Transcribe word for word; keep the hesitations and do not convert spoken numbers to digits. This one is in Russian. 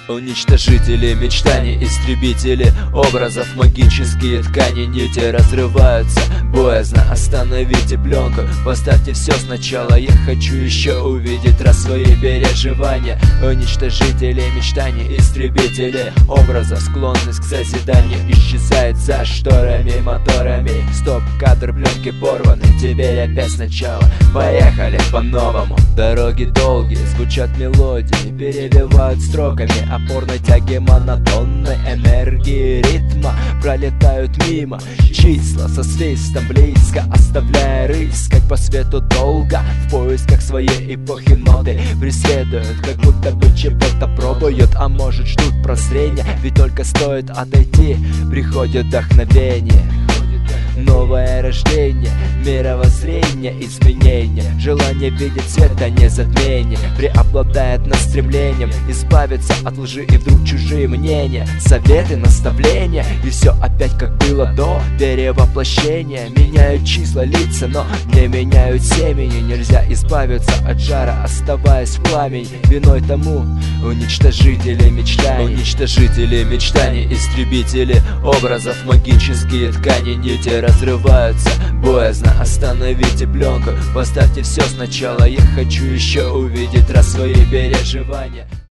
Уничтожители мечтаний, истребители образов, магические ткани, нити разрываются. Боязно, остановите пленку, поставьте все сначала. Я хочу еще увидеть раз свои переживания. Уничтожители мечтаний, истребители образов, склонность к созиданию исчезает за шторами, моторами. Стоп, кадр пленки порваны, теперь опять сначала. Поехали по-новому. Дороги долгие, звучат мелодии, перебивают строками опорной тяги монотонной энергии ритма. Пролетают мимо числа со свистом близко, оставляя рысь, как по свету долго. В поисках своей эпохи ноты преследуют, как будто бы чего-то пробуют, а может ждут прозрения. Ведь только стоит отойти, приходит вдохновение. Новое рождение, мировоззрение, изменения. Желание видеть свет, а не затмение, преобладает над стремлением избавиться от лжи и вдруг чужие мнения. Советы, наставления, и все опять как было до перевоплощения. Меняют числа, лица, но не меняют семени. Нельзя избавиться от жара, оставаясь в пламени. Виной тому уничтожители мечтаний. Уничтожители мечтаний, истребители образов, магические ткани, нити разрываются. Боязно, остановите пленку, поставьте все сначала. Я хочу еще увидеть раз свои переживания.